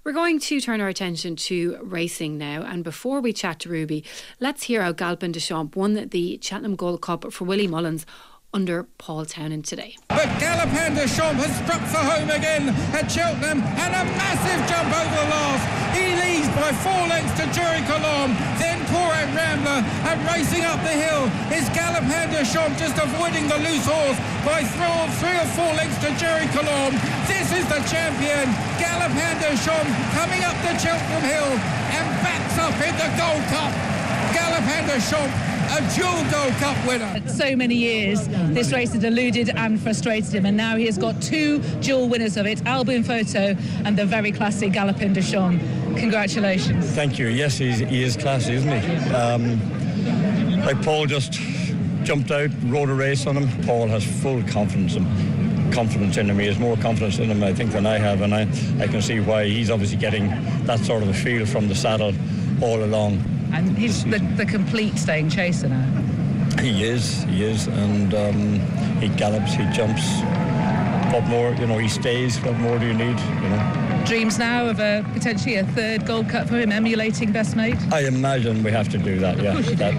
We're going to turn our attention to racing now, and before we chat to Ruby, let's hear how Galopin Des Champs won the Cheltenham Gold Cup for Willie Mullins under Paul Townend today. But Galopin Des Champs has struck for home again at Cheltenham, and a massive jump over the last. He leads by 4 lengths to Jerry Colomb, then Porat Rambler, and racing up the hill is Galopin Des Champs, just avoiding the loose horse by 3 or 4 lengths to Jerry Colomb. This is the champion, Galopin Des Champs, coming up the Cheltenham Hill and backs up in the Gold Cup. Galopin Des Champs, a dual Gold Cup winner. So many years this race had eluded and frustrated him, and now he has got 2 dual winners of it, Albin Photo and the very classy Galopin Des Champs. Congratulations. Thank you. Yes, he is classy, isn't he? Like Paul just jumped out, rode a race on him. Paul has full confidence in him. He has more confidence in him, I think, than I have, and I can see why he's obviously getting that sort of a feel from the saddle all along. And he's the complete staying chaser now. He is, and he gallops, he jumps. What more, he stays. What more do you need, Dreams now of potentially a 3rd Gold Cup for him, emulating Best Mate? I imagine we have to do that, yeah.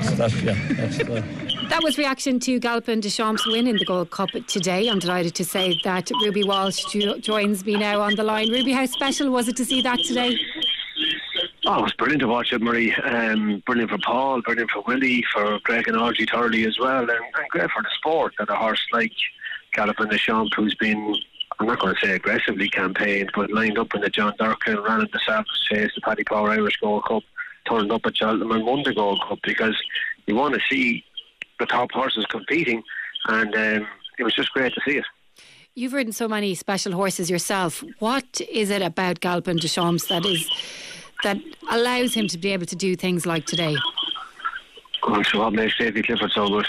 That was reaction to Galopin Des Champs' win in the Gold Cup today. I'm delighted to say that Ruby Walsh joins me now on the line. Ruby, how special was it to see that today? Oh, it was brilliant to watch it, Marie. Brilliant for Paul, brilliant for Willie, for Greg and Archie Turley as well, and great for the sport that a horse like Galopin Des Champs, who's been, I'm not going to say aggressively campaigned, but lined up in the John Durkin, ran in the Savage Chase, the Paddy Power Irish Gold Cup, turned up at Cheltenham and won the Gold Cup, because you want to see the top horses competing, and it was just great to see it. You've ridden so many special horses yourself. What is it about Galopin Des Champs that allows him to be able to do things like today? So what makes Davy Clifford so good?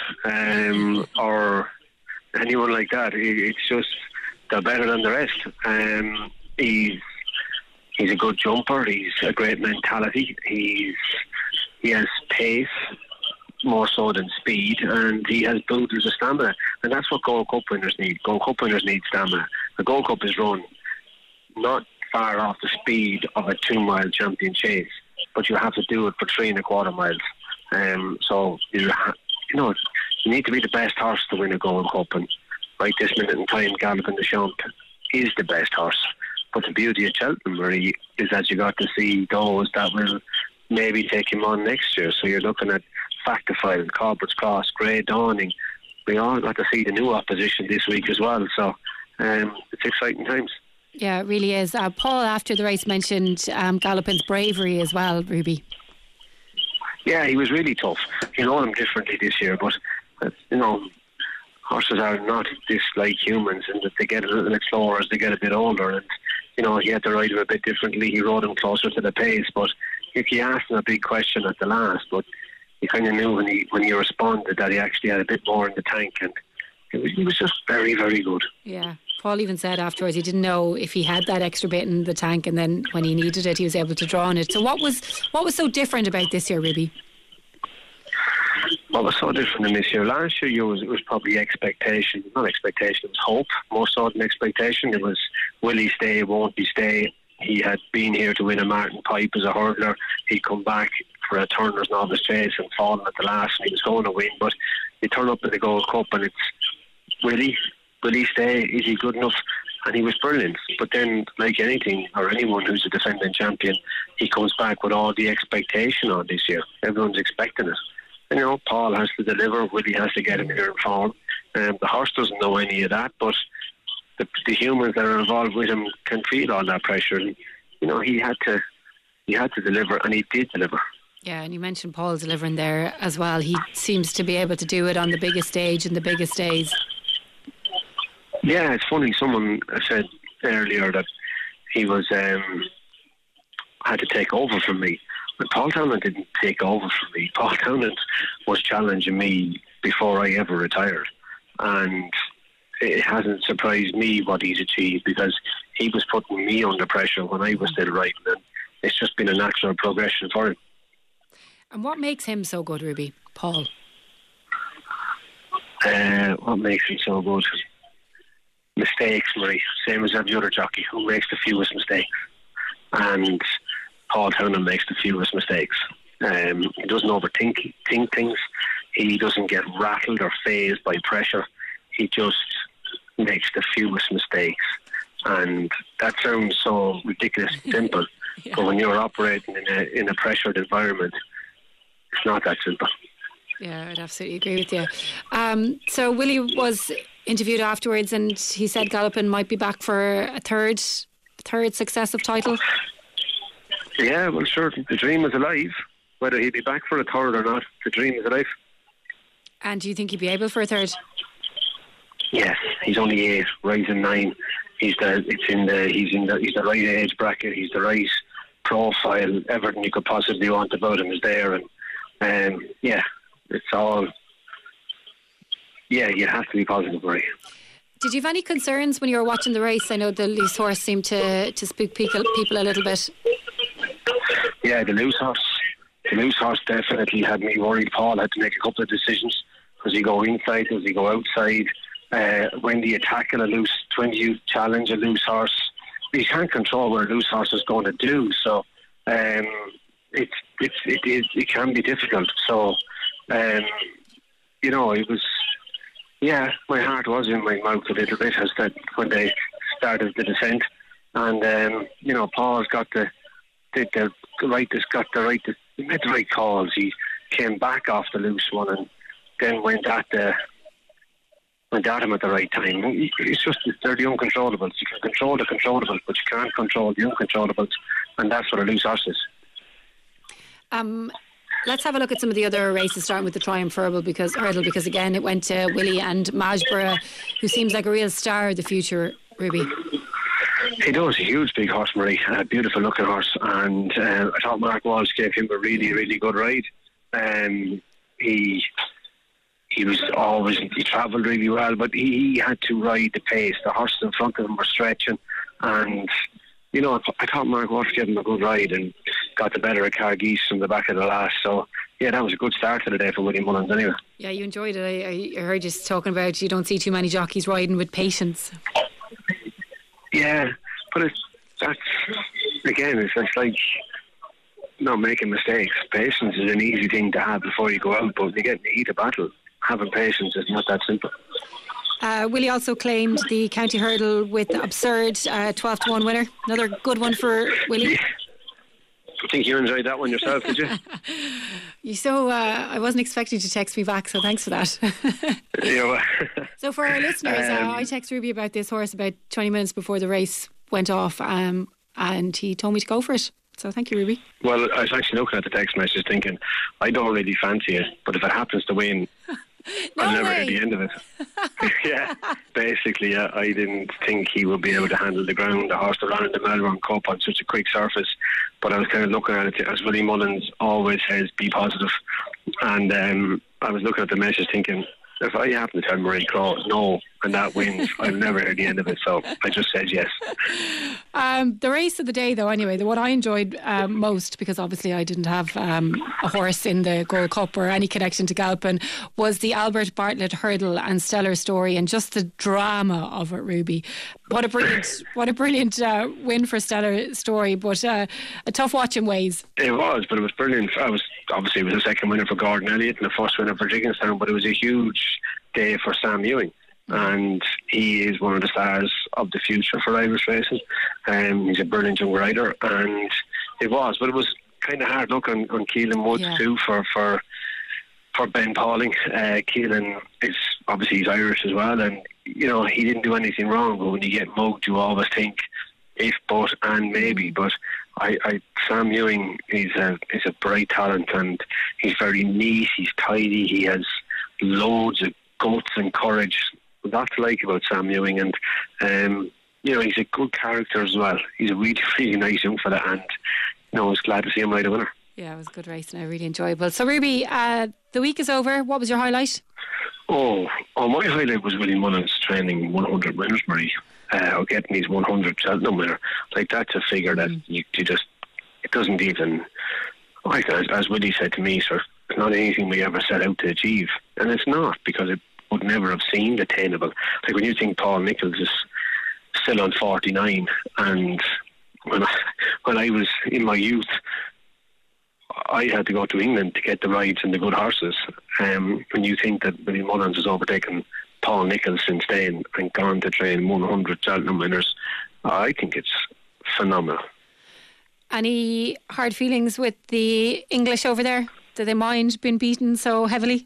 Or anyone like that? It's just they're better than the rest. He's a good jumper. He's a great mentality. He has pace more so than speed, and he has boodles of stamina, and that's what Gold Cup winners need. Gold Cup winners need stamina. The Gold Cup is run not far off the speed of a 2-mile champion chase, but you have to do it for 3.25 miles. So you need to be the best horse to win a Gold Cup, and right this minute in time, Galopin Des Champs is the best horse. But the beauty of Cheltenham, Marie, is that you got to see those that will maybe take him on next year. So you're looking at Factifile, Corbett's Cross, Grey Dawning. We all got to see the new opposition this week as well. So it's exciting times. Yeah, it really is. Paul, after the race, mentioned Galopin's bravery as well, Ruby. Yeah, he was really tough. You know him differently this year, but horses are not this like humans, and that they get a little bit slower as they get a bit older. And he had to ride him a bit differently. He rode him closer to the pace, but if you asked him a big question at the last, but you kind of knew when he responded that he actually had a bit more in the tank, and he was just very, very good. Yeah. Paul even said afterwards he didn't know if he had that extra bit in the tank, and then when he needed it he was able to draw on it. So what was so different about this year, Ruby? What was so different in this year? Last year it was probably expectation. Not expectation, it was hope more so than expectation. It was, will he stay, won't he stay? He had been here to win a Martin Pipe as a hurdler. He'd come back for a Turner's Novice Chase and fallen at the last, and he was going to win, but he turned up in the Gold Cup, and it's, will he stay? Is he good enough? And he was brilliant. But then, like anything or anyone who's a defending champion, he comes back with all the expectation on this year. Everyone's expecting it. And Paul has to deliver. Willie has to get him here in form. The horse doesn't know any of that, but the humans that are involved with him can feel all that pressure. And he had to deliver, and he did deliver. Yeah, and you mentioned Paul delivering there as well. He seems to be able to do it on the biggest stage and the biggest days. Yeah, it's funny. Someone said earlier that he was had to take over from me. But Paul Townend didn't take over from me. Paul Townend was challenging me before I ever retired. And it hasn't surprised me what he's achieved, because he was putting me under pressure when I was still riding, and it's just been a natural progression for him. And what makes him so good, Ruby? Paul? What makes him so good? Mistakes, Marie. Same as every other jockey. Who makes the fewest mistakes? and Paul Townend makes the fewest mistakes. He doesn't overthink things. He doesn't get rattled or fazed by pressure. He just makes the fewest mistakes. And that sounds so ridiculously simple, yeah. But when you're operating in a pressured environment, it's not that simple. Yeah, I'd absolutely agree with you. So Willie was interviewed afterwards, and he said Galopin might be back for a third successive title. Yeah, well, sure, the dream is alive. Whether he'd be back for a third or not, the dream is alive. And do you think he'd be able for a third? Yes, he's only 8, rising 9. He's the right age bracket. He's the right profile. Everything you could possibly want about him is there, and it's all. Yeah, you have to be positive, right? Did you have any concerns when you were watching the race? I know the loose horse seemed to spook people a little bit. Yeah, the loose horse definitely had me worried. Paul had to make a couple of decisions. Does he go inside? Does he go outside? When do you tackle a loose? When do you challenge a loose horse? You can't control what a loose horse is going to do. So it can be difficult. So it was. Yeah, my heart was in my mouth a little bit as that when they started the descent, and Paul's got the right calls. He came back off the loose one and then went at him at the right time. It's just they're the uncontrollables. You can control the controllables, but you can't control the uncontrollables, and that's what a loose horse is. Let's have a look at some of the other races, starting with the Triumph Hurdle because again it went to Willie and Majborough, who seems like a real star of the future. Ruby. He does, a huge big horse, Marie, a beautiful looking horse, and I thought Mark Walsh gave him a really, really good ride. He travelled really well, but he had to ride the pace. The horses in front of him were stretching, and I thought Mark Walsh gave him a good ride and got the better of Cargeese from the back of the last. So yeah, that was a good start to the day for Willie Mullins anyway. Yeah, you enjoyed it. I heard you talking about you don't see too many jockeys riding with patience. Yeah, but it's like not making mistakes. Patience is an easy thing to have before you go out, but when you get in the heat of battle, having patience is not that simple. Willie also claimed the county hurdle with the absurd 12-1 winner. Another good one for Willie. Yeah. I think you enjoyed that one yourself, did you? I wasn't expecting you to text me back, so thanks for that. Yeah. So for our listeners, I texted Ruby about this horse about 20 minutes before the race went off, and he told me to go for it. So thank you, Ruby. Well, I was actually looking at the text message thinking, I don't really fancy it, but if it happens to win, I'll never hear the end of it. Yeah, basically, I didn't think he would be able to handle the ground. The horse that ran in the Melbourne Cup on such a quick surface, but I was kind of looking at it as Willie Mullins always says, be positive. And I was looking at the message thinking, if I happen to tell Marie Claw no and that wins, I'll never hear the end of it. So I just said yes. The race of the day, though, anyway, the one I enjoyed most, because obviously I didn't have a horse in the Gold Cup or any connection to Galopin, was the Albert Bartlett Hurdle and Stellar Story, and just the drama of it, Ruby. What a brilliant win for Stellar Story, but a tough watch in ways. It was, but it was brilliant. It was a second winner for Gordon Elliott and a first winner for Jigginstown, but it was a huge day for Sam Ewing. And he is one of the stars of the future for Irish racing. He's a brilliant young rider, and it was kind of hard luck on Keelan Woods too for Ben Pauling. Keelan is obviously he's Irish as well, and he didn't do anything wrong. But when you get mugged, you always think if, but, and maybe. But Sam Ewing is a bright talent, and he's very neat. He's tidy. He has loads of guts and courage. That's to like about Sam Ewing, and he's a good character as well. He's a really, really nice young fella, and I was glad to see him ride a winner. Yeah, it was a good race and really enjoyable. So Ruby, the week is over. What was your highlight? My highlight was Willie Mullins training 100 winners, Marie, or getting these 100 Cheltenham winner. Like, that's a figure that you just, it doesn't even, like as Willie said to me, sir, it's not anything we ever set out to achieve, and it's not, because it would never have seemed attainable. Like when you think Paul Nicholls is still on 49 and when I was in my youth, I had to go to England to get the rides and the good horses. When you think that Willie Mullins has overtaken Paul Nicholls since then and gone to train 100 Cheltenham winners, I think it's phenomenal. Any hard feelings with the English over there? Do they mind being beaten so heavily?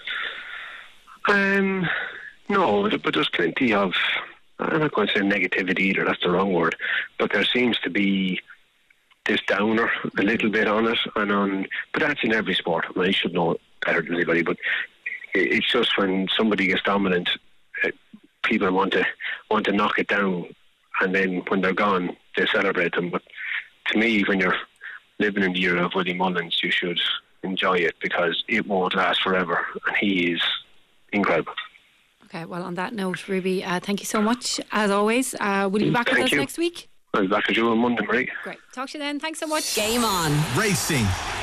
No, but there's plenty of, I'm not going to say negativity either, that's the wrong word, but there seems to be this downer a little bit on it, but that's in every sport. I mean, I should know better than anybody, but it's just when somebody gets dominant, people want to knock it down, and then when they're gone, they celebrate them. But to me, when you're living in the era of Willie Mullins, you should enjoy it, because it won't last forever, and he is incredible. Okay, well, on that note, Ruby, thank you so much, as always. Will you be back with us next week? I'll be back with you on Monday, Marie. Great. Talk to you then. Thanks so much. Game on. Racing.